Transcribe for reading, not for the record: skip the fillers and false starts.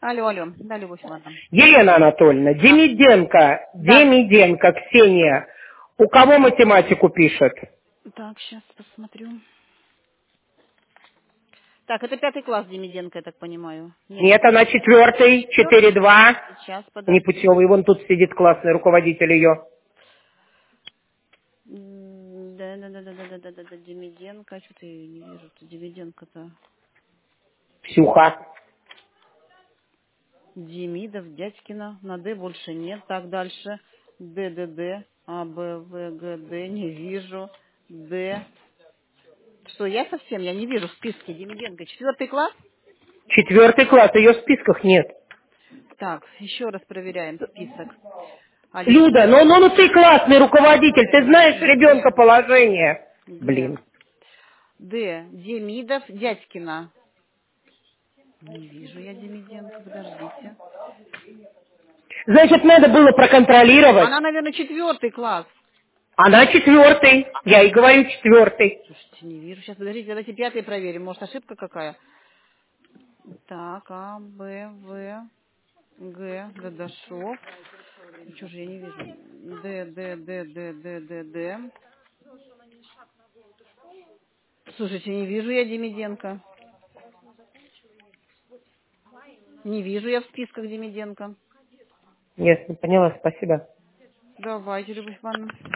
Алло, алло. Да, Любовь Ивановна. Елена Анатольевна, Да. Демиденко Ксения, у кого математику пишет? Так, сейчас посмотрю. Так, это 5 класс Демиденко, я так понимаю. Нет, Нет, она 4, 4. 4-2. Сейчас, подожди. Непутевый, вон тут сидит классный руководитель ее. Да, Демиденко. Что-то я не вижу. Демиденко-то. Ксюха. Демидов, Дядькина. На Д больше нет. Так, дальше. ДДД. А, Б, В, Г, Д. Не вижу. Д. Что, я не вижу в списке Демиденко. 4 класс? 4 класс, ее в списках нет. Так, еще раз проверяем список. Люда, Алексей. ну ты классный руководитель, ты знаешь ребенка Г. положение. Г. Блин. Д. Демидов, Дядькина. Не вижу я Демиденко, подождите. Значит, надо было проконтролировать. Она, наверное, 4 класс. Она 4, я и говорю 4. Слушайте, не вижу. Сейчас, подождите, давайте 5 проверим. Может, ошибка какая? Так, А, Б, В, Г, Дадашов. Что же я не вижу? Д. Слушайте, не вижу я Демиденко. Не вижу я в списках Демиденко. Ясно, поняла, спасибо. Давайте, Любовь Ивановна.